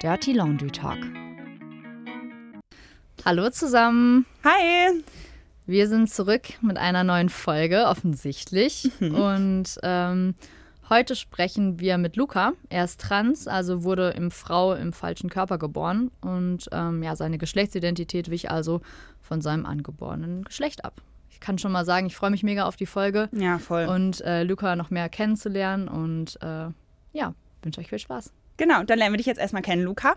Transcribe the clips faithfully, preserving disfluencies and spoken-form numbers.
Dirty Laundry Talk. Hallo zusammen. Hi. Wir sind zurück mit einer neuen Folge, offensichtlich. Mhm. Und ähm, heute sprechen wir mit Luca. Er ist trans, also wurde im Frau im falschen Körper geboren. Und ähm, ja, seine Geschlechtsidentität wich also von seinem angeborenen Geschlecht ab. Ich kann schon mal sagen, ich freue mich mega auf die Folge. Ja, voll. Und äh, Luca noch mehr kennenzulernen. Und äh, ja, wünsche euch viel Spaß. Genau, dann lernen wir dich jetzt erstmal kennen, Luca.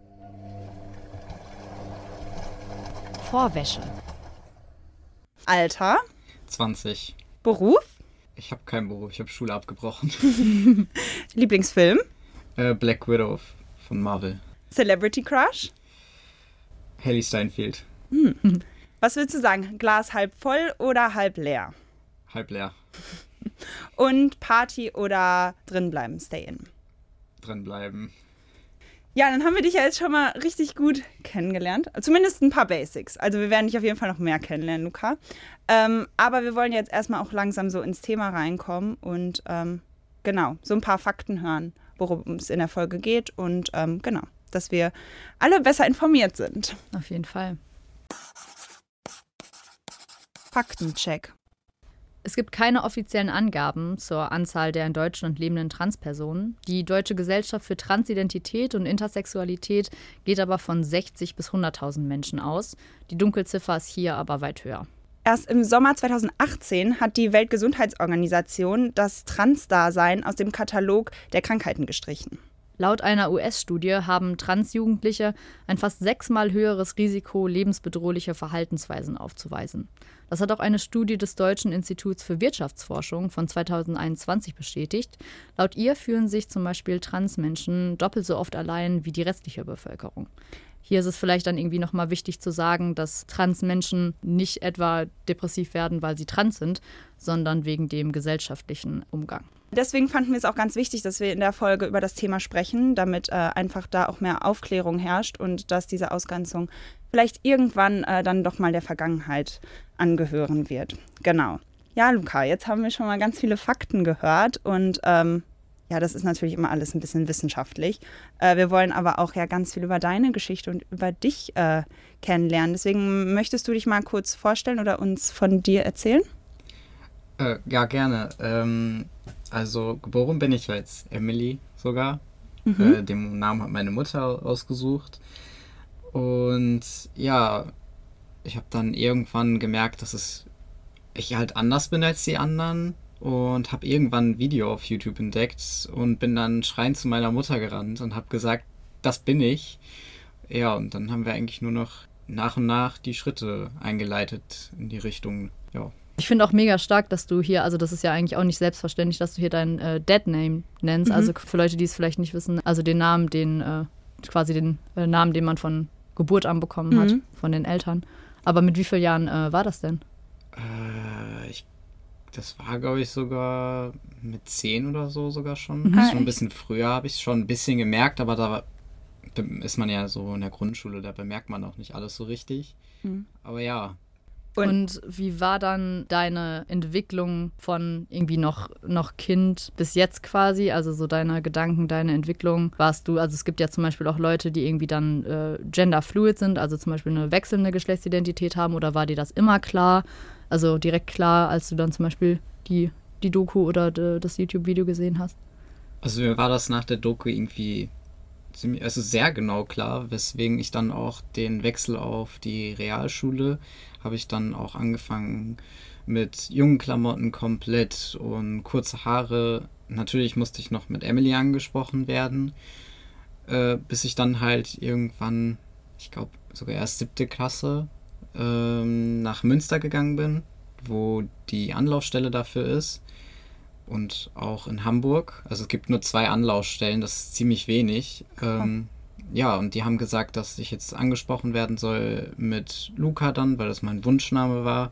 Vorwäsche. Alter. zwanzig. Beruf. Ich habe keinen Beruf, ich habe Schule abgebrochen. Lieblingsfilm. äh, Black Widow von Marvel. Celebrity Crush. Hailee Steinfeld. Hm. Was würdest du sagen? Glas halb voll oder halb leer? Halb leer. Und Party oder drin bleiben, stay in? Drin bleiben. Ja, dann haben wir dich ja jetzt schon mal richtig gut kennengelernt. Zumindest ein paar Basics. Also wir werden dich auf jeden Fall noch mehr kennenlernen, Luca. Ähm, aber wir wollen jetzt erstmal auch langsam so ins Thema reinkommen und ähm, genau, so ein paar Fakten hören, worum es in der Folge geht und ähm, genau, dass wir alle besser informiert sind. Auf jeden Fall. Faktencheck. Es gibt keine offiziellen Angaben zur Anzahl der in Deutschland lebenden Transpersonen. Die Deutsche Gesellschaft für Transidentität und Intersexualität geht aber von sechzig bis hunderttausend Menschen aus. Die Dunkelziffer ist hier aber weit höher. Erst im Sommer zweitausendachtzehn hat die Weltgesundheitsorganisation das Transdasein aus dem Katalog der Krankheiten gestrichen. Laut einer U S-Studie haben Transjugendliche ein fast sechsmal höheres Risiko, lebensbedrohliche Verhaltensweisen aufzuweisen. Das hat auch eine Studie des Deutschen Instituts für Wirtschaftsforschung von zweitausendeinundzwanzig bestätigt. Laut ihr fühlen sich zum Beispiel Transmenschen doppelt so oft allein wie die restliche Bevölkerung. Hier ist es vielleicht dann irgendwie nochmal wichtig zu sagen, dass Transmenschen nicht etwa depressiv werden, weil sie trans sind, sondern wegen dem gesellschaftlichen Umgang. Deswegen fanden wir es auch ganz wichtig, dass wir in der Folge über das Thema sprechen, damit äh, einfach da auch mehr Aufklärung herrscht und dass diese Ausgrenzung vielleicht irgendwann äh, dann doch mal der Vergangenheit angehören wird. Genau. Ja, Luca, jetzt haben wir schon mal ganz viele Fakten gehört und ähm, ja, das ist natürlich immer alles ein bisschen wissenschaftlich. Äh, wir wollen aber auch ja ganz viel über deine Geschichte und über dich äh, kennenlernen. Deswegen möchtest du dich mal kurz vorstellen oder uns von dir erzählen? Äh, ja, gerne. Ähm, also geboren bin ich als Emily sogar. Mhm. Äh, den Namen hat meine Mutter ausgesucht. Und ja, ich habe dann irgendwann gemerkt, dass es ich halt anders bin als die anderen. Und habe irgendwann ein Video auf YouTube entdeckt und bin dann schreiend zu meiner Mutter gerannt und habe gesagt, das bin ich. Ja, und dann haben wir eigentlich nur noch nach und nach die Schritte eingeleitet in die Richtung, ja. Ich finde auch mega stark, dass du hier, also das ist ja eigentlich auch nicht selbstverständlich, dass du hier deinen äh, Dead-Name nennst. Mhm. Also für Leute, die es vielleicht nicht wissen, also den Namen, den äh, quasi den äh, Namen, den man von Geburt an bekommen hat, mhm. von den Eltern. Aber mit wie vielen Jahren äh, war das denn? Äh, ich Das war, glaube ich, sogar mit zehn oder so sogar schon. Mhm. Also schon ein bisschen früher habe ich es schon ein bisschen gemerkt, aber da ist man ja so in der Grundschule, da bemerkt man auch nicht alles so richtig. Mhm. Aber ja. Und, Und wie war dann deine Entwicklung von irgendwie noch, noch Kind bis jetzt quasi? Also so deine Gedanken, deine Entwicklung. Warst du, also es gibt ja zum Beispiel auch Leute, die irgendwie dann äh, genderfluid sind, also zum Beispiel eine wechselnde Geschlechtsidentität haben, oder war dir das immer klar? Also direkt klar, als du dann zum Beispiel die, die Doku oder de, das YouTube-Video gesehen hast? Also mir war das nach der Doku irgendwie ziemlich, also sehr genau klar, weswegen ich dann auch den Wechsel auf die Realschule, habe ich dann auch angefangen mit jungen Klamotten komplett und kurze Haare. Natürlich musste ich noch mit Emily angesprochen werden, äh, bis ich dann halt irgendwann, ich glaube sogar erst siebte Klasse, nach Münster gegangen bin, wo die Anlaufstelle dafür ist, und auch in Hamburg. Also es gibt nur zwei Anlaufstellen, das ist ziemlich wenig. Ähm, ja, und die haben gesagt, dass ich jetzt angesprochen werden soll mit Luca dann, weil das mein Wunschname war,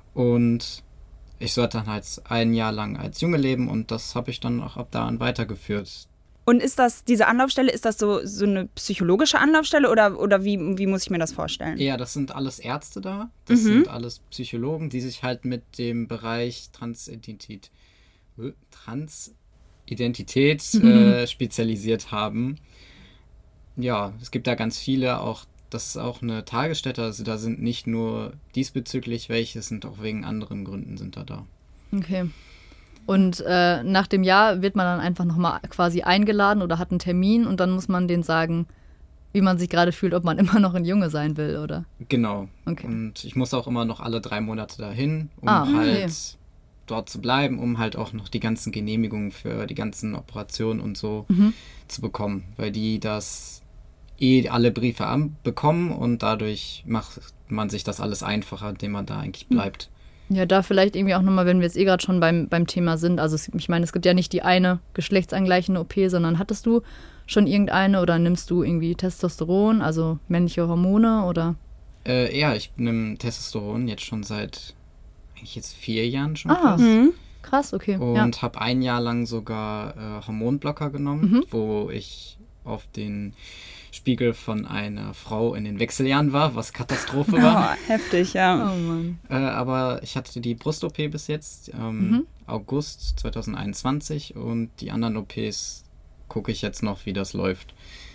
und ich sollte dann halt ein Jahr lang als Junge leben, und das habe ich dann auch ab da an weitergeführt. Und ist das, diese Anlaufstelle, ist das so, so eine psychologische Anlaufstelle oder, oder wie, wie muss ich mir das vorstellen? Ja, das sind alles Ärzte da. Das mhm. sind alles Psychologen, die sich halt mit dem Bereich Transidentität, Transidentität mhm. äh, spezialisiert haben. ja, es gibt da ganz viele, auch das ist auch eine Tagesstätte, also da sind nicht nur diesbezüglich welche, sind auch wegen anderen Gründen sind da da. Okay. Und äh, nach dem Jahr wird man dann einfach nochmal quasi eingeladen oder hat einen Termin und dann muss man denen sagen, wie man sich gerade fühlt, ob man immer noch ein Junge sein will, oder? Genau. Okay. Und ich muss auch immer noch alle drei Monate dahin, um Ah, okay. halt dort zu bleiben, um halt auch noch die ganzen Genehmigungen für die ganzen Operationen und so Mhm. zu bekommen, weil die das eh alle Briefe an bekommen und dadurch macht man sich das alles einfacher, indem man da eigentlich bleibt. Ja, da vielleicht irgendwie auch nochmal, wenn wir jetzt eh gerade schon beim, beim Thema sind. Also es, ich meine, es gibt ja nicht die eine geschlechtsangleichende O P, sondern hattest du schon irgendeine oder nimmst du irgendwie Testosteron, also männliche Hormone oder? Äh, ja, ich nehme Testosteron jetzt schon seit eigentlich jetzt vier Jahren schon Ah. fast. Mhm. Krass, okay. Und Ja. habe ein Jahr lang sogar äh, Hormonblocker genommen, Mhm. wo ich auf den Spiegel von einer Frau in den Wechseljahren war, was Katastrophe Oh, war. heftig, ja. Oh Mann. Äh, aber ich hatte die Brust-O P bis jetzt, ähm, Mhm. August zwanzig einundzwanzig, und die anderen O Ps gucke ich jetzt noch, wie das läuft.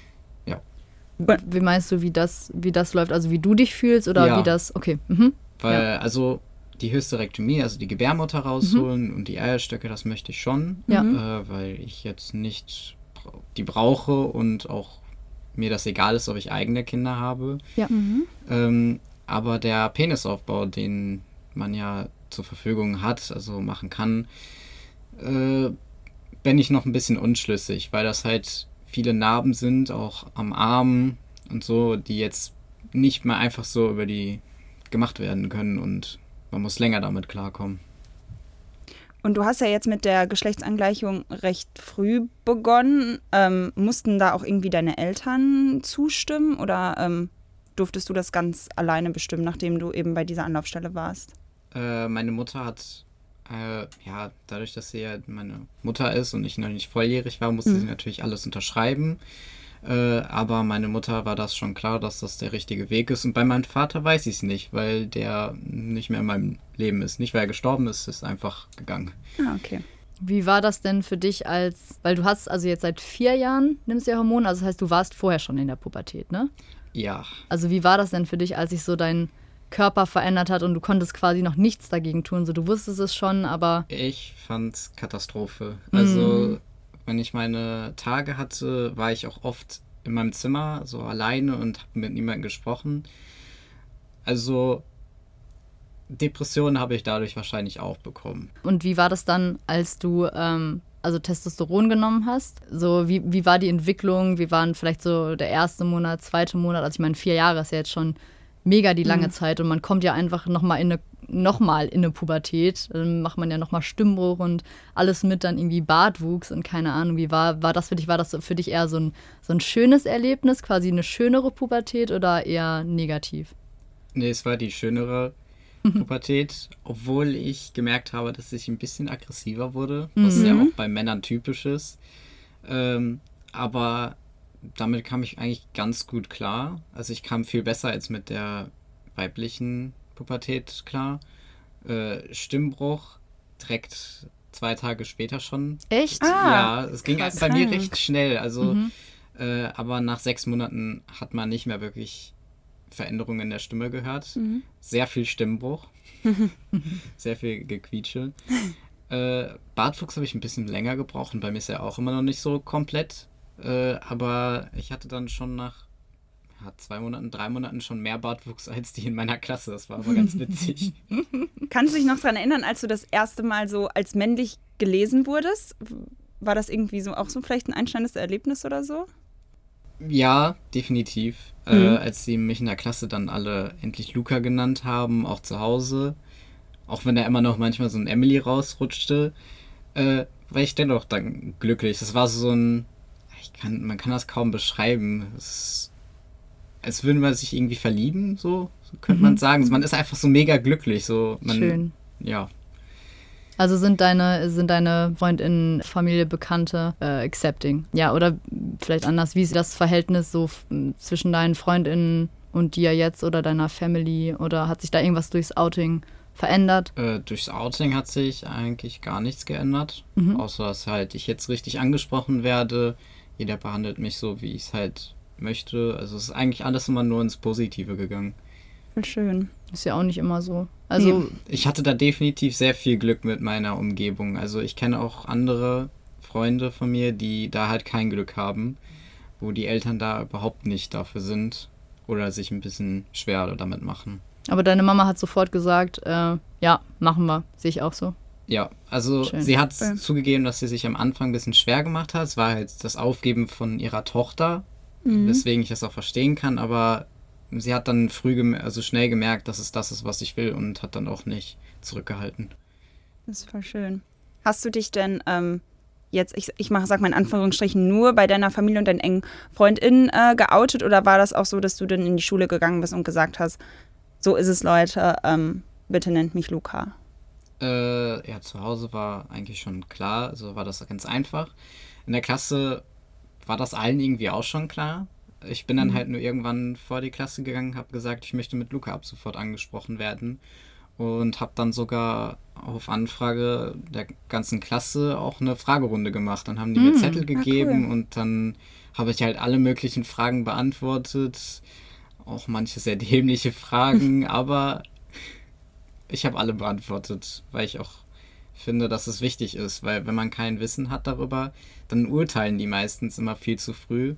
Wie meinst du, wie das, wie das läuft? Also wie du dich fühlst oder Ja. wie das, okay. Mhm. Weil, also die Hysterektomie, also die Gebärmutter rausholen und die Eierstöcke, das möchte ich schon, Ja. Mhm. äh, weil ich jetzt nicht bra- die brauche und auch mir das egal ist, ob ich eigene Kinder habe. Mhm. Ähm, aber der Penisaufbau, den man ja zur Verfügung hat, also machen kann, äh, bin ich noch ein bisschen unschlüssig, weil das halt viele Narben sind, auch am Arm und so, die jetzt nicht mehr einfach so über die gemacht werden können und man muss länger damit klarkommen. Und du hast ja jetzt mit der Geschlechtsangleichung recht früh begonnen. Ähm, mussten da auch irgendwie deine Eltern zustimmen oder ähm, durftest du das ganz alleine bestimmen, nachdem du eben bei dieser Anlaufstelle warst? Äh, meine Mutter hat, äh, ja, dadurch, dass sie ja meine Mutter ist und ich noch nicht volljährig war, musste Mhm. sie natürlich alles unterschreiben. Äh, aber meine Mutter war das schon klar, dass das der richtige Weg ist. Und bei meinem Vater weiß ich es nicht, weil der nicht mehr in meinem Leben ist. Nicht, weil er gestorben ist, ist einfach gegangen. Ah, okay. Wie war das denn für dich als, weil du hast also jetzt seit vier Jahren nimmst du ja Hormone, also das heißt, du warst vorher schon in der Pubertät, ne? Ja, Also wie war das denn für dich, als sich so dein Körper verändert hat und du konntest quasi noch nichts dagegen tun? So, du wusstest es schon, aber ich fand's Katastrophe. Also, wenn ich meine Tage hatte, war ich auch oft in meinem Zimmer, so alleine und habe mit niemandem gesprochen. Also, Depressionen habe ich dadurch wahrscheinlich auch bekommen. und wie war das dann, als du ähm, also Testosteron genommen hast? So, wie, wie war die Entwicklung? Wie waren vielleicht so der erste Monat, zweite Monat? Also ich meine, vier Jahre ist ja jetzt schon mega die lange Zeit und man kommt ja einfach nochmal in eine nochmal in eine Pubertät, dann macht man ja nochmal Stimmbruch und alles mit dann irgendwie Bartwuchs und keine Ahnung, wie war, war das für dich, war das für dich eher so ein, so ein schönes Erlebnis, quasi eine schönere Pubertät oder eher negativ? Nee, es war die schönere Pubertät, obwohl ich gemerkt habe, dass ich ein bisschen aggressiver wurde, was ja auch bei Männern typisch ist. Ähm, aber damit kam ich eigentlich ganz gut klar. Also ich kam viel besser als mit der weiblichen Pubertät klar. Äh, Stimmbruch direkt zwei Tage später schon. Echt? Ah, ja, es ging krass. bei mir recht schnell. Also, Mhm. äh, aber nach sechs Monaten hat man nicht mehr wirklich Veränderungen in der Stimme gehört. Mhm. Sehr viel Stimmbruch. Sehr viel Gequietsche. Äh, Bartwuchs habe ich ein bisschen länger gebraucht und bei mir ist er auch immer noch nicht so komplett. Äh, aber ich hatte dann schon nach ja, zwei Monaten, drei Monaten schon mehr Bartwuchs als die in meiner Klasse. Das war aber ganz witzig. Kannst du dich noch daran erinnern, als du das erste Mal so als männlich gelesen wurdest? War das irgendwie so auch so vielleicht ein einschneidendes Erlebnis oder so? Ja, definitiv. Mhm. Äh, als sie mich in der Klasse dann alle endlich Luca genannt haben, auch zu Hause, auch wenn da immer noch manchmal so ein Emily rausrutschte, äh, war ich dennoch dann glücklich. Das war so ein, ich kann, man kann das kaum beschreiben. Es ist, als würde man sich irgendwie verlieben, so, so könnte man sagen. Man ist einfach so mega glücklich. So, man, Schön. Ja. Also sind deine, sind deine Freundinnen, Familie, Bekannte äh, accepting? Ja, oder vielleicht anders, wie ist das Verhältnis so f- zwischen deinen Freundinnen und dir jetzt oder deiner Family? Oder hat sich da irgendwas durchs Outing verändert? Äh, durchs Outing hat sich eigentlich gar nichts geändert. Mhm. Außer dass halt ich jetzt richtig angesprochen werde. Jeder behandelt mich so, wie ich es halt möchte. Also es ist eigentlich alles immer nur ins Positive gegangen. Voll schön. Ist ja auch nicht immer so. Also Nee. Ich hatte da definitiv sehr viel Glück mit meiner Umgebung. Also ich kenne auch andere Freunde von mir, die da halt kein Glück haben, wo die Eltern da überhaupt nicht dafür sind oder sich ein bisschen schwer damit machen. aber deine Mama hat sofort gesagt, äh, ja, machen wir. Sehe ich auch so. Ja, also Schön. sie hat Ja. zugegeben, dass sie sich am Anfang ein bisschen schwer gemacht hat. Es war halt das Aufgeben von ihrer Tochter, Mhm. weswegen ich das auch verstehen kann, aber sie hat dann früh, gem- also schnell gemerkt, dass es das ist, was ich will und hat dann auch nicht zurückgehalten. Das ist voll schön. Hast du dich denn ähm, jetzt, ich, ich mache, sag mal in Anführungsstrichen, nur bei deiner Familie und deinen engen FreundInnen äh, geoutet oder war das auch so, dass du dann in die Schule gegangen bist und gesagt hast, so ist es, Leute, ähm, bitte nennt mich Luca? Äh, ja, zu Hause war eigentlich schon klar, also war das ganz einfach. In der Klasse war das allen irgendwie auch schon klar. Ich bin dann halt nur irgendwann vor die Klasse gegangen, habe gesagt, ich möchte mit Luca ab sofort angesprochen werden und habe dann sogar auf Anfrage der ganzen Klasse auch eine Fragerunde gemacht. Dann haben die mir Mm, Zettel ah, gegeben cool. und dann habe ich halt alle möglichen Fragen beantwortet, auch manche sehr dämliche Fragen, aber ich habe alle beantwortet, weil ich auch finde, dass es wichtig ist, weil wenn man kein Wissen hat darüber, dann urteilen die meistens immer viel zu früh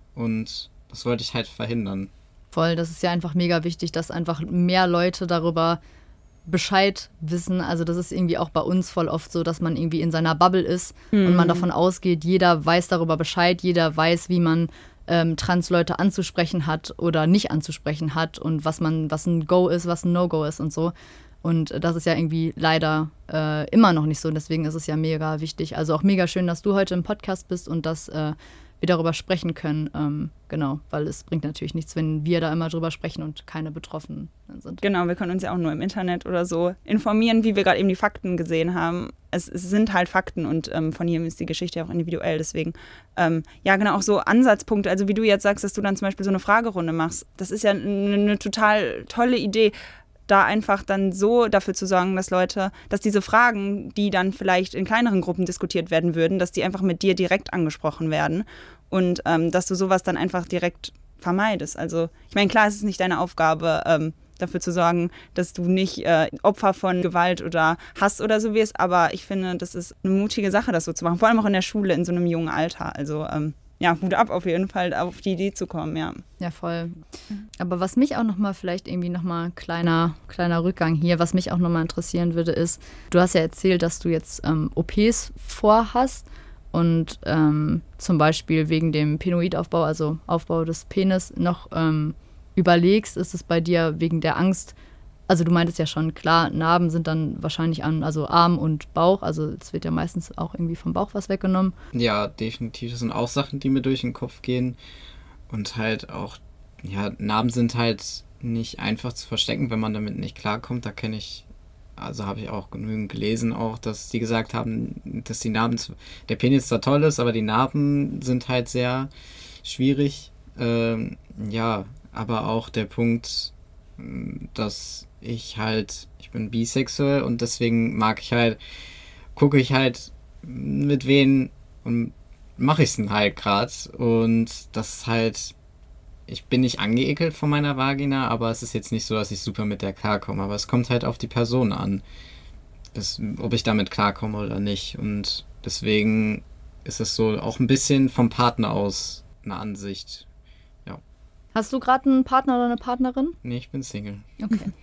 und das wollte ich halt verhindern. Voll, das ist ja einfach mega wichtig, dass einfach mehr Leute darüber Bescheid wissen. Also das ist irgendwie auch bei uns voll oft so, dass man irgendwie in seiner Bubble ist und man davon ausgeht, jeder weiß darüber Bescheid, jeder weiß, wie man ähm, Trans-Leute anzusprechen hat oder nicht anzusprechen hat und was man, was ein Go ist, was ein No-Go ist und so. Und das ist ja irgendwie leider äh, immer noch nicht so. Und deswegen ist es ja mega wichtig. Also auch mega schön, dass du heute im Podcast bist und dass äh, wir darüber sprechen können. Ähm, genau, weil es bringt natürlich nichts, wenn wir da immer drüber sprechen und keine Betroffenen sind. Genau, wir können uns ja auch nur im Internet oder so informieren, wie wir gerade eben die Fakten gesehen haben. Es, es sind halt Fakten und ähm, von jedem ist die Geschichte ja auch individuell. Deswegen, ähm, ja genau, auch so Ansatzpunkte. Also wie du jetzt sagst, dass du dann zum Beispiel so eine Fragerunde machst. Das ist ja eine, eine total tolle Idee, da einfach dann so dafür zu sorgen, dass Leute, dass diese Fragen, die dann vielleicht in kleineren Gruppen diskutiert werden würden, dass die einfach mit dir direkt angesprochen werden und ähm, dass du sowas dann einfach direkt vermeidest. Also ich meine, klar, es ist nicht deine Aufgabe, ähm, dafür zu sorgen, dass du nicht äh, Opfer von Gewalt oder Hass oder so wirst, aber ich finde, das ist eine mutige Sache, das so zu machen, vor allem auch in der Schule, in so einem jungen Alter. Also ähm, ja, Hut ab auf jeden Fall, auf die Idee zu kommen, ja. Ja, voll. Aber was mich auch nochmal, vielleicht irgendwie nochmal kleiner, kleiner Rückgang hier, was mich auch nochmal interessieren würde, ist, du hast ja erzählt, dass du jetzt ähm, O Ps vorhast und ähm, zum Beispiel wegen dem Penoidaufbau, also Aufbau des Penis, noch ähm, überlegst, ist es bei dir wegen der Angst, also du meintest ja schon, klar, Narben sind dann wahrscheinlich an, also Arm und Bauch, also es wird ja meistens auch irgendwie vom Bauch was weggenommen. Ja, definitiv. Das sind auch Sachen, die mir durch den Kopf gehen. Und halt auch, ja, Narben sind halt nicht einfach zu verstecken, wenn man damit nicht klarkommt. Da kenne ich, also habe ich auch genügend gelesen auch, dass die gesagt haben, dass die Narben, der Penis zwar toll ist, aber die Narben sind halt sehr schwierig. Ähm, ja, aber auch der Punkt, dass ich halt, ich bin bisexuell und deswegen mag ich halt, gucke ich halt, mit wen und mache ich es denn halt gerade. Und das halt, ich bin nicht angeekelt von meiner Vagina, aber es ist jetzt nicht so, dass ich super mit der klarkomme. Aber es kommt halt auf die Person an, das, ob ich damit klarkomme oder nicht. Und deswegen ist es so auch ein bisschen vom Partner aus eine Ansicht. Hast du gerade einen Partner oder eine Partnerin? Nee, ich bin Single. Okay.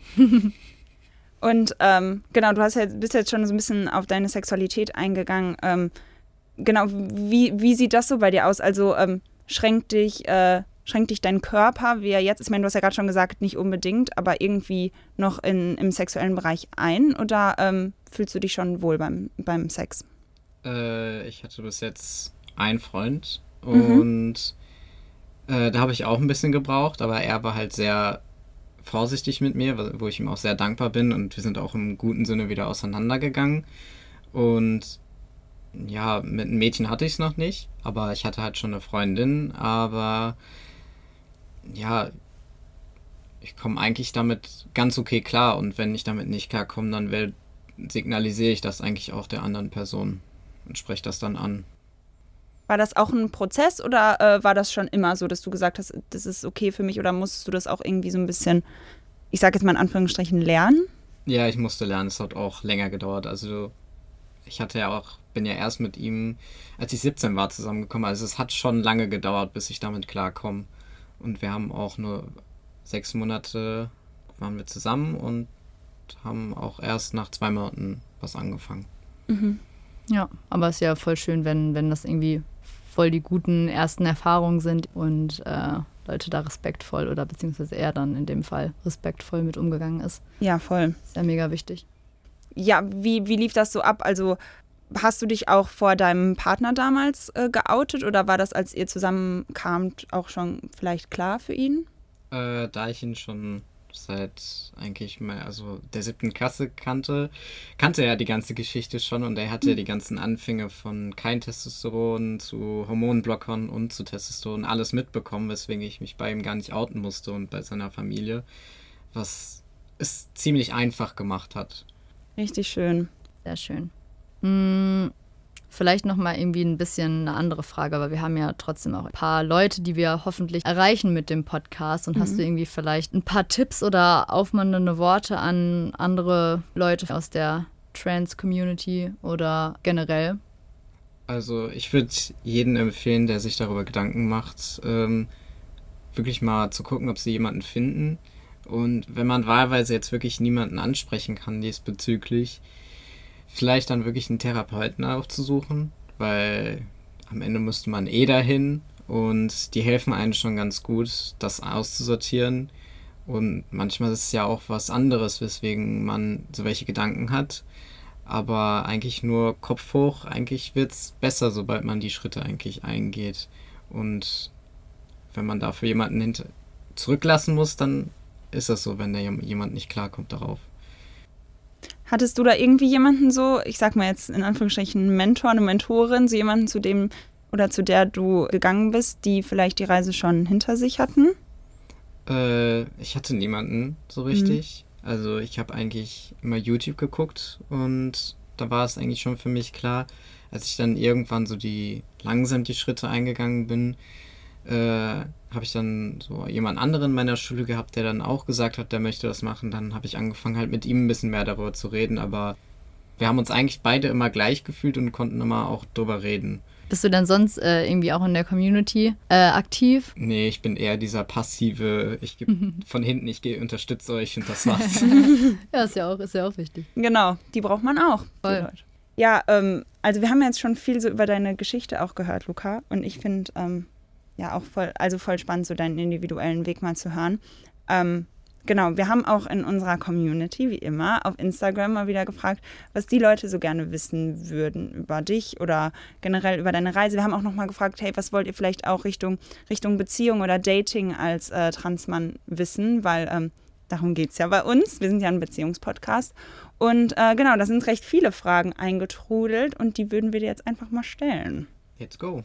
Und ähm, genau, du hast ja, bist jetzt schon so ein bisschen auf deine Sexualität eingegangen. Ähm, genau, wie, wie sieht das so bei dir aus? Also ähm, schränkt dich, äh, schränkt dich dein Körper, wie er jetzt ist? Ich meine, du hast ja gerade schon gesagt, nicht unbedingt, aber irgendwie noch in, im sexuellen Bereich ein? Oder ähm, fühlst du dich schon wohl beim, beim Sex? Äh, ich hatte bis jetzt einen Freund und mhm. äh, da habe ich auch ein bisschen gebraucht, aber er war halt sehr vorsichtig mit mir, wo ich ihm auch sehr dankbar bin und wir sind auch im guten Sinne wieder auseinandergegangen und ja, mit einem Mädchen hatte ich es noch nicht, aber ich hatte halt schon eine Freundin, aber ja, ich komme eigentlich damit ganz okay klar und wenn ich damit nicht klarkomme, dann will, signalisiere ich das eigentlich auch der anderen Person und spreche das dann an. War das auch ein Prozess oder äh, war das schon immer so, dass du gesagt hast, das ist okay für mich oder musstest du das auch irgendwie so ein bisschen, ich sage jetzt mal in Anführungsstrichen, lernen? Ja, ich musste lernen, es hat auch länger gedauert. Also ich hatte ja auch, bin ja erst mit ihm, als ich siebzehn war, zusammengekommen. Also es hat schon lange gedauert, bis ich damit klarkomme. Und wir haben auch nur sechs Monate waren wir zusammen und haben auch erst nach zwei Monaten was angefangen. Mhm. Ja, aber es ist ja voll schön, wenn, wenn das irgendwie voll die guten ersten Erfahrungen sind und äh, Leute da respektvoll oder beziehungsweise er dann in dem Fall respektvoll mit umgegangen ist. Ja, voll. Ist ja mega wichtig. Ja, wie, wie lief das so ab? Also hast du dich auch vor deinem Partner damals äh, geoutet oder war das, als ihr zusammenkamt, auch schon vielleicht klar für ihn? Äh, da ich ihn schon seit eigentlich mal, also der siebten Klasse kannte, kannte er die ganze Geschichte schon und er hatte ja die ganzen Anfänge von kein Testosteron zu Hormonblockern und zu Testosteron alles mitbekommen, weswegen ich mich bei ihm gar nicht outen musste und bei seiner Familie, was es ziemlich einfach gemacht hat. Richtig schön. Sehr schön. Hm, vielleicht nochmal irgendwie ein bisschen eine andere Frage, aber wir haben ja trotzdem auch ein paar Leute, die wir hoffentlich erreichen mit dem Podcast. Und mhm. hast du irgendwie vielleicht ein paar Tipps oder aufmunternde Worte an andere Leute aus der Trans-Community oder generell? Also ich würde jedem empfehlen, der sich darüber Gedanken macht, ähm, wirklich mal zu gucken, ob sie jemanden finden. Und wenn man wahlweise jetzt wirklich niemanden ansprechen kann diesbezüglich, vielleicht dann wirklich einen Therapeuten aufzusuchen, weil am Ende müsste man eh dahin und die helfen einem schon ganz gut, das auszusortieren. Und manchmal ist es ja auch was anderes, weswegen man so welche Gedanken hat. Aber eigentlich nur Kopf hoch, eigentlich wird es besser, sobald man die Schritte eigentlich eingeht. Und wenn man dafür jemanden hinter zurücklassen muss, dann ist das so, wenn da jemand nicht klarkommt darauf. Hattest du da irgendwie jemanden so, ich sag mal jetzt in Anführungsstrichen einen Mentor, eine Mentorin, so jemanden, zu dem oder zu der du gegangen bist, die vielleicht die Reise schon hinter sich hatten? Äh, ich hatte niemanden so richtig. Mhm. Also ich habe eigentlich immer YouTube geguckt und da war es eigentlich schon für mich klar, als ich dann irgendwann so die langsam die Schritte eingegangen bin, äh, habe ich dann so jemand anderen in meiner Schule gehabt, der dann auch gesagt hat, der möchte das machen. Dann habe ich angefangen halt mit ihm ein bisschen mehr darüber zu reden, aber wir haben uns eigentlich beide immer gleich gefühlt und konnten immer auch drüber reden. Bist du denn sonst äh, irgendwie auch in der Community äh, aktiv? Nee, ich bin eher dieser passive, ich gebe von hinten, ich gehe, unterstütze euch und das war's. Ja, ist ja auch, ist ja auch wichtig. Genau, die braucht man auch. Voll. Ja, ähm, also wir haben jetzt schon viel so über deine Geschichte auch gehört, Luca, und ich finde, ähm, ja, auch voll, also voll spannend, so deinen individuellen Weg mal zu hören. Ähm, genau, wir haben auch in unserer Community, wie immer, auf Instagram mal wieder gefragt, was die Leute so gerne wissen würden über dich oder generell über deine Reise. Wir haben auch nochmal gefragt, hey, was wollt ihr vielleicht auch Richtung, Richtung Beziehung oder Dating als äh, Transmann wissen, weil ähm, darum geht es ja bei uns. Wir sind ja ein Beziehungspodcast. Und äh, genau, da sind recht viele Fragen eingetrudelt und die würden wir dir jetzt einfach mal stellen. Let's go.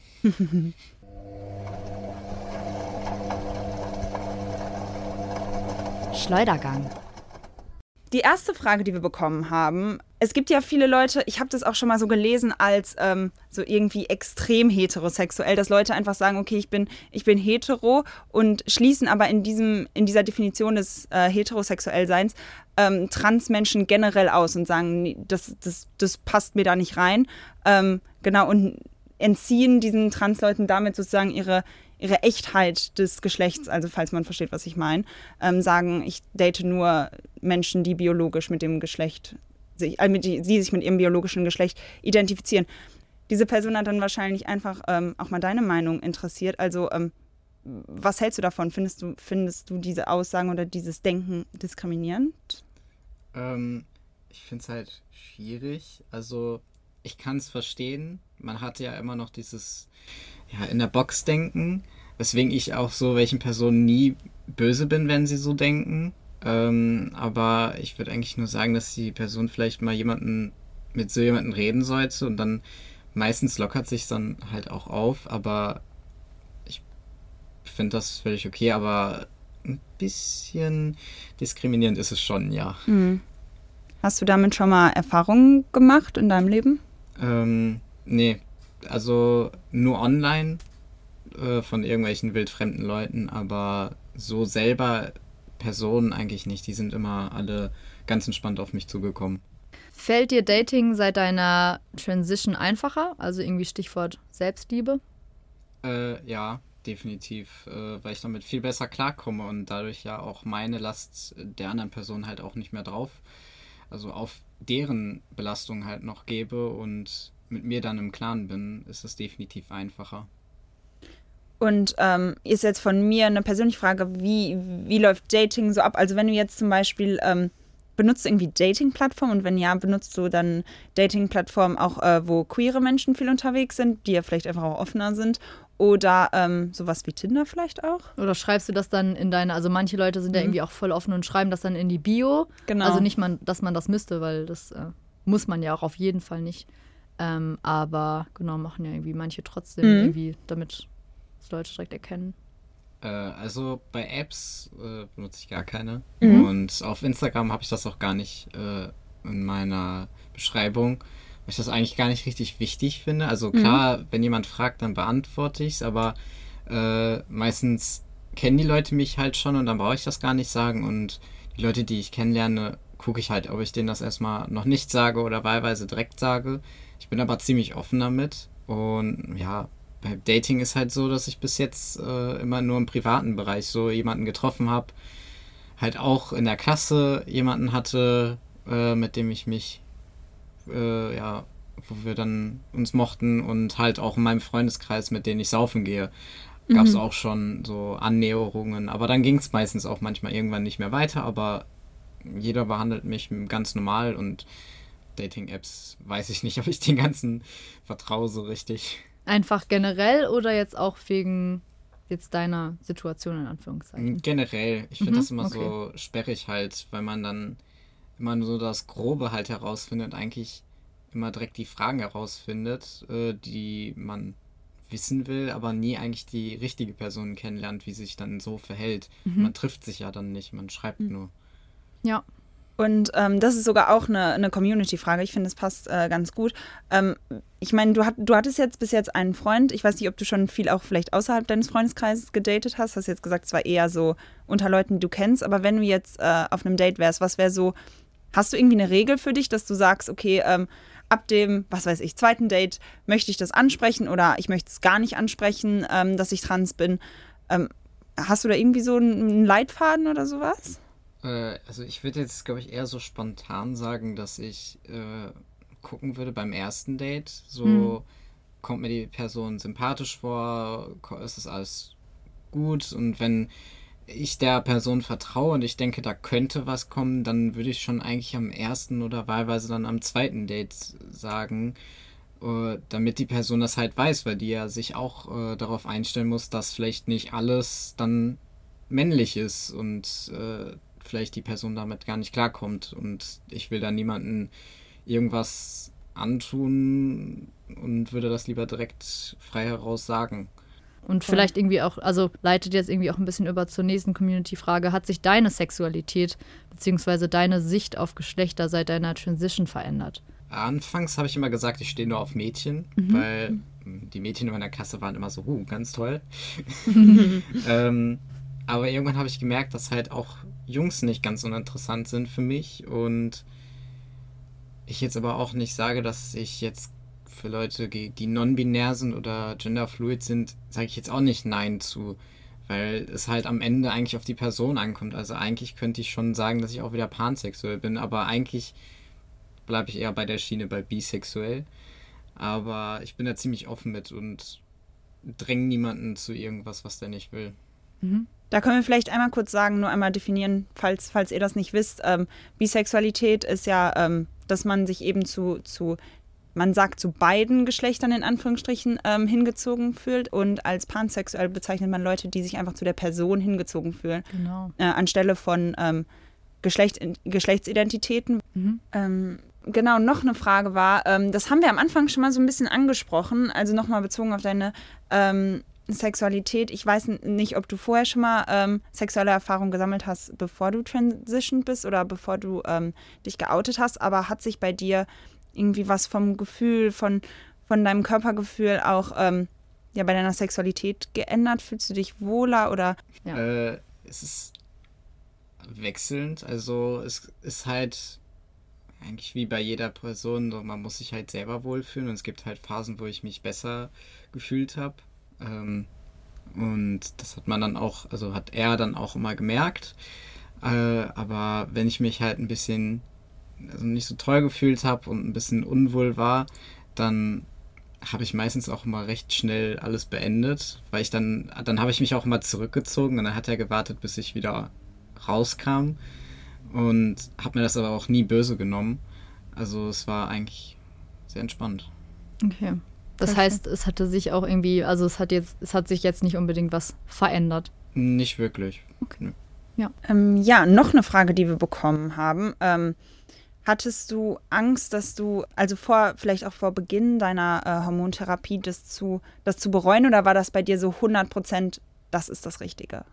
Schleudergang. Die erste Frage, die wir bekommen haben, es gibt ja viele Leute, ich habe das auch schon mal so gelesen, als ähm, so irgendwie extrem heterosexuell, dass Leute einfach sagen, okay, ich bin, ich bin hetero und schließen aber in, diesem, in dieser Definition des äh, Heterosexuellseins ähm, Transmenschen generell aus und sagen, nee, das, das, das passt mir da nicht rein. Ähm, genau, und entziehen diesen Transleuten damit sozusagen ihre ihre Echtheit des Geschlechts, also falls man versteht, was ich meine, ähm, sagen, ich date nur Menschen, die biologisch mit dem Geschlecht, sich, äh, mit, die, die sich mit ihrem biologischen Geschlecht identifizieren. Diese Person hat dann wahrscheinlich einfach ähm, auch mal deine Meinung interessiert. Also ähm, was hältst du davon? Findest du, findest du diese Aussagen oder dieses Denken diskriminierend? Ähm, ich finde es halt schwierig. Also ich kann es verstehen. Man hatte ja immer noch dieses ja, in der Box denken, weswegen ich auch so welchen Personen nie böse bin, wenn sie so denken. Ähm, aber ich würde eigentlich nur sagen, dass die Person vielleicht mal jemanden mit so jemandem reden sollte und dann meistens lockert sich dann halt auch auf, aber ich finde das völlig okay, aber ein bisschen diskriminierend ist es schon, ja. Mhm. Hast du damit schon mal Erfahrungen gemacht in deinem Leben? Ähm, nee, also nur online äh, von irgendwelchen wildfremden Leuten, aber so selber Personen eigentlich nicht. Die sind immer alle ganz entspannt auf mich zugekommen. Fällt dir Dating seit deiner Transition einfacher? Also irgendwie Stichwort Selbstliebe? Äh, ja, definitiv, äh, weil ich damit viel besser klarkomme und dadurch ja auch meine Last der anderen Person halt auch nicht mehr drauf, also auf deren Belastung halt noch gebe und mit mir dann im Klaren bin, ist es definitiv einfacher. Und ähm, ist jetzt von mir eine persönliche Frage, wie, wie läuft Dating so ab? Also wenn du jetzt zum Beispiel, ähm, benutzt du irgendwie Dating-Plattformen und wenn ja, benutzt du dann Dating-Plattformen auch, äh, wo queere Menschen viel unterwegs sind, die ja vielleicht einfach auch offener sind oder ähm, sowas wie Tinder vielleicht auch? Oder schreibst du das dann in deine, also manche Leute sind ja Mhm. irgendwie auch voll offen und schreiben das dann in die Bio. Genau. Also nicht, man, dass man das müsste, weil das äh, muss man ja auch auf jeden Fall nicht. Ähm, aber genau, machen ja irgendwie manche trotzdem Mhm. irgendwie, damit das Leute direkt erkennen. Äh, also bei Apps äh, benutze ich gar keine. Mhm. Und auf Instagram habe ich das auch gar nicht äh, in meiner Beschreibung, weil ich das eigentlich gar nicht richtig wichtig finde. Also klar, wenn jemand fragt, dann beantworte ich es, aber äh, meistens kennen die Leute mich halt schon und dann brauche ich das gar nicht sagen. Und die Leute, die ich kennenlerne, gucke ich halt, ob ich denen das erstmal noch nicht sage oder wahlweise direkt sage. Ich bin aber ziemlich offen damit. Und ja, bei Dating ist halt so, dass ich bis jetzt äh, immer nur im privaten Bereich so jemanden getroffen habe. Halt auch in der Klasse jemanden hatte, äh, mit dem ich mich, äh, ja, wo wir dann uns mochten und halt auch in meinem Freundeskreis, mit denen ich saufen gehe, gab es Mhm. auch schon so Annäherungen. Aber dann ging es meistens auch manchmal irgendwann nicht mehr weiter, aber jeder behandelt mich ganz normal und Dating-Apps weiß ich nicht, ob ich den ganzen vertraue so richtig. Einfach generell oder jetzt auch wegen jetzt deiner Situation in Anführungszeichen? Generell, ich finde Mhm, das immer okay. so sperrig halt, weil man dann immer nur so das Grobe halt herausfindet, eigentlich immer direkt die Fragen herausfindet, äh, die man wissen will, aber nie eigentlich die richtige Person kennenlernt, wie sie sich dann so verhält. Mhm. Man trifft sich ja dann nicht, man schreibt nur. Ja. Und ähm, das ist sogar auch eine, eine Community-Frage. Ich finde, es passt äh, ganz gut. Ähm, ich meine, du, hat, du hattest jetzt bis jetzt einen Freund. Ich weiß nicht, ob du schon viel auch vielleicht außerhalb deines Freundeskreises gedatet hast. Hast jetzt gesagt, es war eher so unter Leuten, die du kennst. Aber wenn du jetzt äh, auf einem Date wärst, was wäre so, hast du irgendwie eine Regel für dich, dass du sagst, okay, ähm, ab dem, was weiß ich, zweiten Date möchte ich das ansprechen oder ich möchte es gar nicht ansprechen, ähm, dass ich trans bin. Ähm, hast du da irgendwie so einen Leitfaden oder sowas? Äh, also ich würde jetzt, glaube ich, eher so spontan sagen, dass ich äh, gucken würde beim ersten Date, so Mhm. kommt mir die Person sympathisch vor, ko- ist das alles gut und wenn ich der Person vertraue und ich denke, da könnte was kommen, dann würde ich schon eigentlich am ersten oder wahlweise dann am zweiten Date sagen, äh, damit die Person das halt weiß, weil die ja sich auch äh, darauf einstellen muss, dass vielleicht nicht alles dann männlich ist und äh, vielleicht die Person damit gar nicht klarkommt und ich will da niemanden irgendwas antun und würde das lieber direkt frei heraus sagen. Und vielleicht irgendwie auch, also leitet jetzt irgendwie auch ein bisschen über zur nächsten Community-Frage. Hat sich deine Sexualität bzw. deine Sicht auf Geschlechter seit deiner Transition verändert? Anfangs habe ich immer gesagt, ich stehe nur auf Mädchen, weil mh, die Mädchen in meiner Klasse waren immer so, uh, ganz toll. ähm, aber irgendwann habe ich gemerkt, dass halt auch Jungs nicht ganz uninteressant sind für mich und ich jetzt aber auch nicht sage, dass ich jetzt für Leute, die die non-binär sind oder genderfluid sind, sage ich jetzt auch nicht Nein zu, weil es halt am Ende eigentlich auf die Person ankommt. Also eigentlich könnte ich schon sagen, dass ich auch wieder pansexuell bin, aber eigentlich bleibe ich eher bei der Schiene bei bisexuell. Aber ich bin da ziemlich offen mit und dränge niemanden zu irgendwas, was der nicht will. Da können wir vielleicht einmal kurz sagen, nur einmal definieren, falls, falls ihr das nicht wisst. Ähm, Bisexualität ist ja, ähm, dass man sich eben zu, zu, man sagt zu beiden Geschlechtern in Anführungsstrichen ähm, hingezogen fühlt und als pansexuell bezeichnet man Leute, die sich einfach zu der Person hingezogen fühlen, Genau. äh, anstelle von ähm, Geschlecht, Geschlechtsidentitäten. Mhm. Ähm, genau, noch eine Frage war, ähm, das haben wir am Anfang schon mal so ein bisschen angesprochen, also nochmal bezogen auf deine ähm, Sexualität. Ich weiß n- nicht, ob du vorher schon mal ähm, sexuelle Erfahrungen gesammelt hast, bevor du transitioned bist oder bevor du ähm, dich geoutet hast, aber hat sich bei dir irgendwie was vom Gefühl, von, von deinem Körpergefühl auch ähm, ja, bei deiner Sexualität geändert? Fühlst du dich wohler oder? Ja. Äh, es ist wechselnd. Also es ist halt eigentlich wie bei jeder Person, so, man muss sich halt selber wohlfühlen und es gibt halt Phasen, wo ich mich besser gefühlt habe. Ähm, und das hat man dann auch, also hat er dann auch immer gemerkt. Äh, aber wenn ich mich halt ein bisschen also nicht so toll gefühlt habe und ein bisschen unwohl war, dann habe ich meistens auch immer recht schnell alles beendet, weil ich dann, dann habe ich mich auch immer zurückgezogen und dann hat er gewartet, bis ich wieder rauskam und habe mir das aber auch nie böse genommen. Also es war eigentlich sehr entspannt. Okay. Das heißt, es hatte sich auch irgendwie, also es hat jetzt, es hat sich jetzt nicht unbedingt was verändert. Nicht wirklich. Okay. Nö. Ja. Ähm, ja, noch eine Frage, die wir bekommen haben. Ähm, hattest du Angst, dass du, also vor, vielleicht auch vor Beginn deiner äh, Hormontherapie, das zu, das zu bereuen oder war das bei dir so hundert Prozent, das ist das Richtige?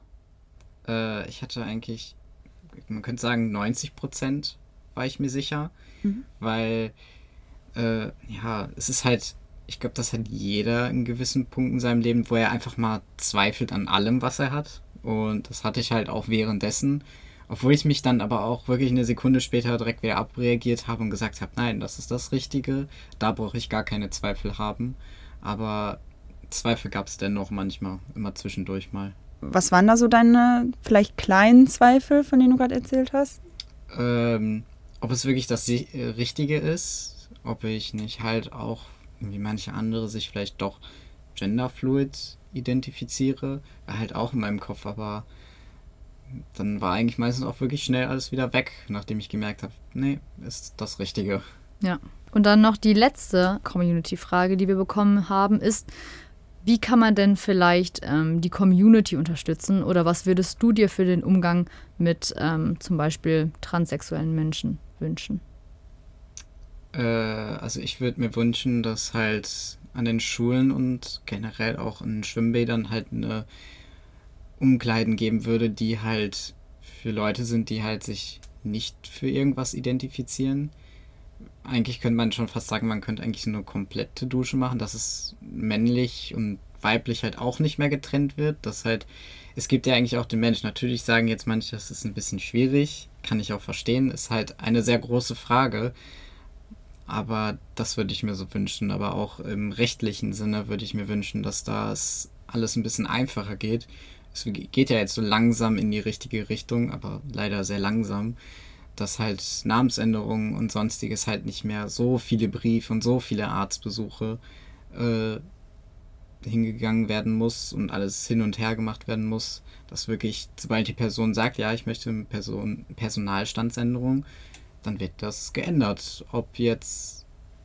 Äh, ich hatte eigentlich, man könnte sagen, neunzig Prozent war ich mir sicher, mhm. weil, äh, ja, es ist halt, ich glaube, das hat jeder in gewissen Punkten in seinem Leben, wo er einfach mal zweifelt an allem, was er hat. Und das hatte ich halt auch währenddessen, obwohl ich mich dann aber auch wirklich eine Sekunde später direkt wieder abreagiert habe und gesagt habe, nein, das ist das Richtige, da brauche ich gar keine Zweifel haben. Aber Zweifel gab es dennoch manchmal, immer zwischendurch mal. Was waren da so deine vielleicht kleinen Zweifel, von denen du gerade erzählt hast? Ähm, ob es wirklich das Richtige ist, ob ich nicht halt auch, wie manche andere, sich vielleicht doch genderfluid identifiziere, war halt auch in meinem Kopf, aber dann war eigentlich meistens auch wirklich schnell alles wieder weg, nachdem ich gemerkt habe, nee, ist das Richtige. Ja. Und dann noch die letzte Community-Frage, die wir bekommen haben, ist, wie kann man denn vielleicht ähm, die Community unterstützen oder was würdest du dir für den Umgang mit ähm, zum Beispiel transsexuellen Menschen wünschen? Äh, also ich würde mir wünschen, dass halt an den Schulen und generell auch in Schwimmbädern halt eine Umkleiden geben würde, die halt für Leute sind, die halt sich nicht für irgendwas identifizieren. Eigentlich könnte man schon fast sagen, man könnte eigentlich so eine komplette Dusche machen, dass es männlich und weiblich halt auch nicht mehr getrennt wird. Das halt, es gibt ja eigentlich auch den Menschen. Natürlich sagen jetzt manche, das ist ein bisschen schwierig, kann ich auch verstehen, ist halt eine sehr große Frage. Aber das würde ich mir so wünschen. Aber auch im rechtlichen Sinne würde ich mir wünschen, dass das alles ein bisschen einfacher geht. Es geht ja jetzt so langsam in die richtige Richtung, aber leider sehr langsam, dass halt Namensänderungen und sonstiges halt nicht mehr so viele Briefe und so viele Arztbesuche äh, hingegangen werden muss und alles hin und her gemacht werden muss. Dass wirklich, sobald die Person sagt, ja, ich möchte eine Person, Personalstandsänderung, dann wird das geändert. Ob jetzt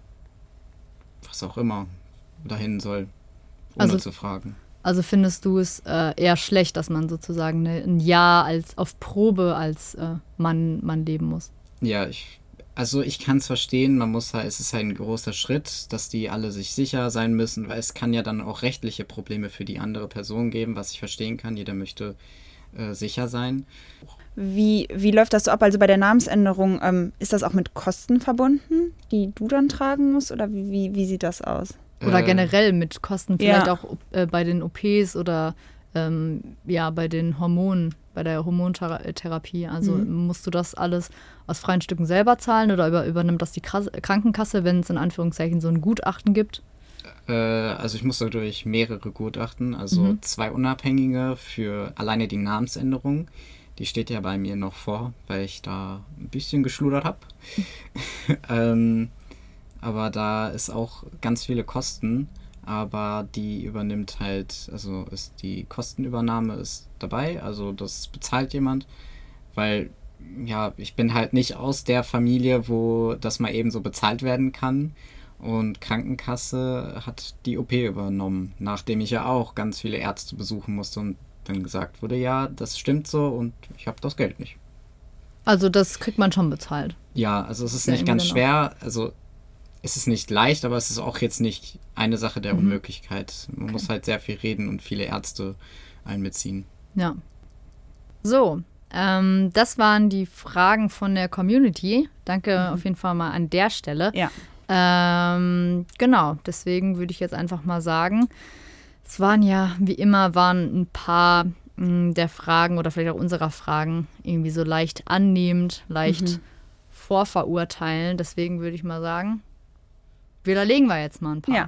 was auch immer dahin soll, ohne also, zu fragen. Also findest du es äh, eher schlecht, dass man sozusagen ne, ein Jahr als auf Probe als äh, Mann, Mann leben muss? Ja, ich, also ich kann es verstehen, man muss halt, es ist halt ein großer Schritt, dass die alle sich sicher sein müssen, weil es kann ja dann auch rechtliche Probleme für die andere Person geben, was ich verstehen kann. Jeder möchte äh, sicher sein. Wie, wie läuft das so ab? Also bei der Namensänderung, ähm, ist das auch mit Kosten verbunden, die du dann tragen musst? Oder wie, wie, wie sieht das aus? Oder äh, generell mit Kosten, vielleicht ja. auch äh, bei den O Ps oder ähm, ja, bei den Hormonen, bei der Hormontherapie. Also mhm. musst du das alles aus freien Stücken selber zahlen oder über, übernimmt das die Kras- Krankenkasse, wenn es in Anführungszeichen so ein Gutachten gibt? Äh, also ich musste durch mehrere Gutachten, also Mhm. zwei unabhängige für alleine die Namensänderung. Die steht ja bei mir noch vor, weil ich da ein bisschen geschludert habe. ähm, aber da ist auch ganz viele Kosten, aber die übernimmt halt, also ist die Kostenübernahme ist dabei, also das bezahlt jemand, weil ja, ich bin halt nicht aus der Familie, wo das mal eben so bezahlt werden kann. Und Krankenkasse hat die O P übernommen, nachdem ich ja auch ganz viele Ärzte besuchen musste und dann gesagt wurde, ja, das stimmt so und ich habe das Geld nicht. Also das kriegt man schon bezahlt. Ja, also es ist Ja, nicht ganz genau. schwer, also es ist nicht leicht, aber es ist auch jetzt nicht eine Sache der Mhm. Unmöglichkeit. Man Okay. muss halt sehr viel reden und viele Ärzte einbeziehen. Ja. So, ähm, das waren die Fragen von der Community. Danke Mhm. auf jeden Fall mal an der Stelle. Ja. Ähm, genau, deswegen würde ich jetzt einfach mal sagen, es waren ja, wie immer, waren ein paar mh, der Fragen oder vielleicht auch unserer Fragen irgendwie so leicht annehmend, leicht mhm. vorverurteilen. Deswegen würde ich mal sagen, widerlegen wir jetzt mal ein paar. Ja.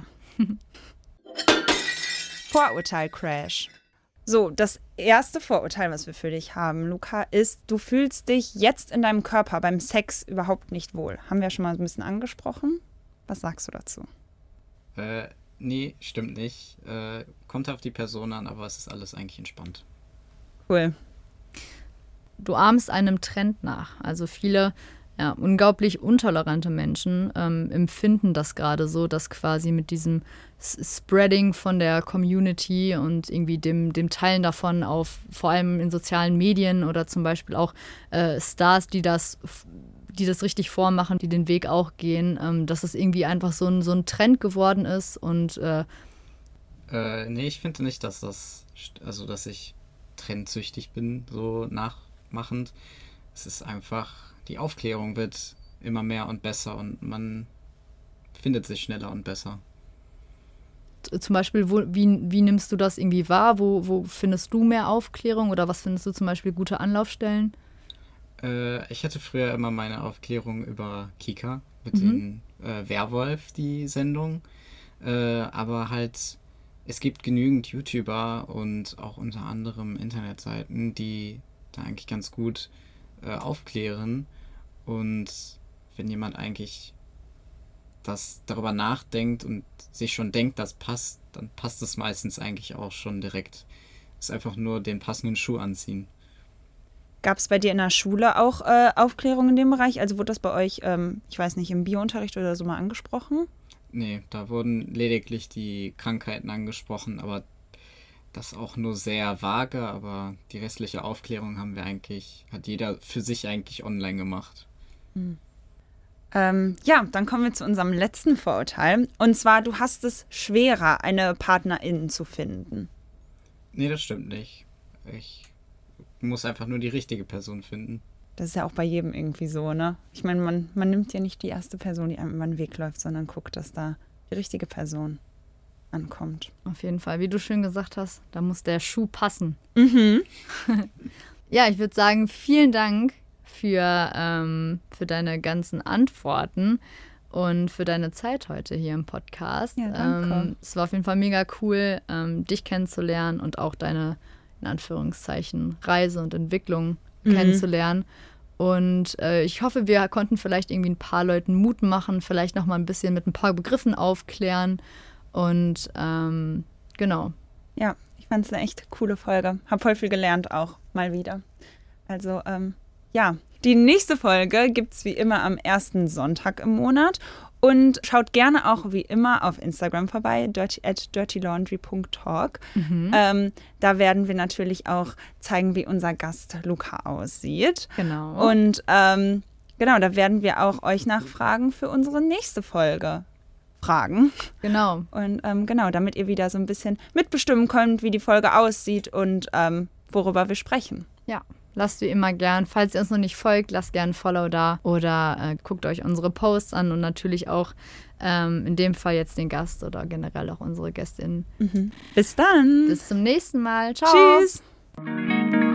Vorurteil-Crash. So, das erste Vorurteil, was wir für dich haben, Luca, ist, du fühlst dich jetzt in deinem Körper beim Sex überhaupt nicht wohl. Haben wir schon mal ein bisschen angesprochen. Was sagst du dazu? Äh, nee, stimmt nicht. Äh, kommt auf die Person an, aber es ist alles eigentlich entspannt. Cool. Du ahmst einem Trend nach. Also viele ja, unglaublich intolerante Menschen ähm, empfinden das gerade so, dass quasi mit diesem S- Spreading von der Community und irgendwie dem, dem Teilen davon auf, vor allem in sozialen Medien oder zum Beispiel auch äh, Stars, die das, die das richtig vormachen, die den Weg auch gehen, ähm, dass es irgendwie einfach so ein, so ein Trend geworden ist und äh, äh, nee, ich finde nicht, dass das, also dass ich trendsüchtig bin, so nachmachend. Es ist einfach, die Aufklärung wird immer mehr und besser und man findet sich schneller und besser. Zum Beispiel, wo, wie, wie nimmst du das irgendwie wahr? Wo, wo findest du mehr Aufklärung oder was findest du zum Beispiel gute Anlaufstellen? Äh, ich hatte früher immer meine Aufklärung über Kika mit Mhm. den äh, Werwolf, die Sendung. Äh, aber halt, es gibt genügend YouTuber und auch unter anderem Internetseiten, die da eigentlich ganz gut äh, aufklären. Und wenn jemand eigentlich das darüber nachdenkt und sich schon denkt, das passt, dann passt es meistens eigentlich auch schon direkt. Ist einfach nur den passenden Schuh anziehen. Gab es bei dir in der Schule auch äh, Aufklärung in dem Bereich? Also wurde das bei euch, ähm, ich weiß nicht, im Biounterricht oder so mal angesprochen? Nee, da wurden lediglich die Krankheiten angesprochen, aber das auch nur sehr vage, aber die restliche Aufklärung haben wir eigentlich, hat jeder für sich eigentlich online gemacht. Ähm, ja, dann kommen wir zu unserem letzten Vorurteil. Und zwar, du hast es schwerer, eine Partnerin zu finden. Nee, das stimmt nicht. Ich muss einfach nur die richtige Person finden. Das ist ja auch bei jedem irgendwie so, ne? Ich meine, man, man nimmt ja nicht die erste Person, die einem über den Weg läuft, sondern guckt, dass da die richtige Person ankommt. Auf jeden Fall, wie du schön gesagt hast, da muss der Schuh passen. Mhm. Ja, ich würde sagen, vielen Dank für, ähm, für deine ganzen Antworten und für deine Zeit heute hier im Podcast. Ja, danke. Ähm, es war auf jeden Fall mega cool, ähm, dich kennenzulernen und auch deine, in Anführungszeichen, Reise und Entwicklung Mhm. kennenzulernen. Und äh, ich hoffe, wir konnten vielleicht irgendwie ein paar Leuten Mut machen, vielleicht noch mal ein bisschen mit ein paar Begriffen aufklären. Und ähm, genau. Ja, ich fand es eine echt coole Folge. Hab voll viel gelernt auch, mal wieder. Also, ähm, ja, die nächste Folge gibt es wie immer am ersten Sonntag im Monat. Und schaut gerne auch wie immer auf Instagram vorbei, dirty at dirtylaundry punkt talk. Mhm. Ähm, da werden wir natürlich auch zeigen, wie unser Gast Luca aussieht. Genau. Und ähm, genau, da werden wir auch euch nach Fragen für unsere nächste Folge fragen. Genau. Und ähm, genau, damit ihr wieder so ein bisschen mitbestimmen könnt, wie die Folge aussieht und ähm, worüber wir sprechen. Ja, lasst wie immer gern. Falls ihr uns noch nicht folgt, lasst gern ein Follow da oder äh, guckt euch unsere Posts an und natürlich auch ähm, in dem Fall jetzt den Gast oder generell auch unsere GästInnen. Mhm. Bis dann. Bis zum nächsten Mal. Ciao. Tschüss.